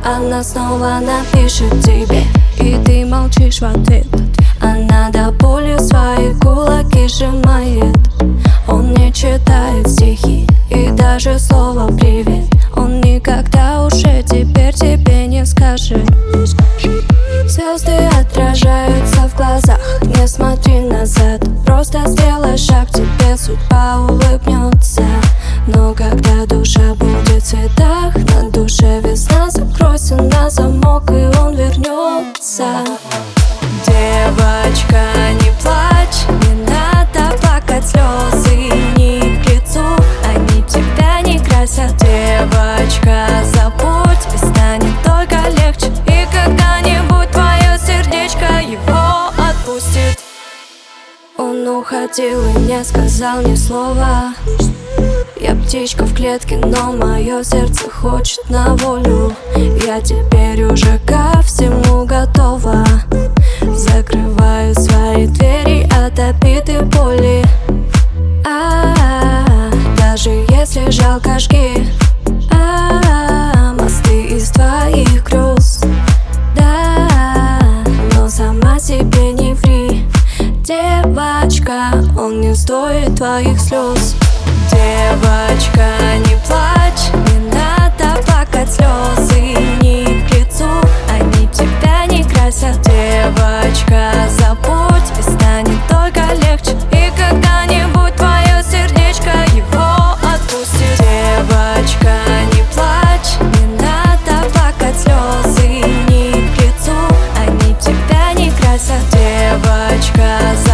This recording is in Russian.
Она снова напишет тебе, и ты молчишь в ответ. Она до боли свои кулаки сжимает. Он не читает стихи и даже слово «привет» он никогда уже теперь тебе не скажет. Звезды отражаются в глазах, не смотри назад. Просто сделай шаг, тебе судьба улыбнется. Но когда душа будет в цветах, на душе весна, закройся на замок, и он вернется. Девочка, не плачь, не надо плакать, слезы не к лицу, они тебя не красят. Девочка, забудь, и станет только легче, и когда-нибудь твое сердечко его отпустит. Он уходил и не сказал ни слова. Я птичка в клетке, но мое сердце хочет на волю. Я теперь уже ко всему готова. Закрываю свои двери от обиды, боли. Даже если жалко, жги мосты из твоих грез. Да, но сама себе не ври, девочка, он не стоит твоих слез. Девочка, не плачь, не надо плакать, слезы не к лицу, они тебя не красят. Девочка, забудь, и станет только легче, и когда-нибудь твое сердечко его отпустит. Девочка, не плачь, не надо плакать, слезы не к лицу, они тебя не красят. Девочка,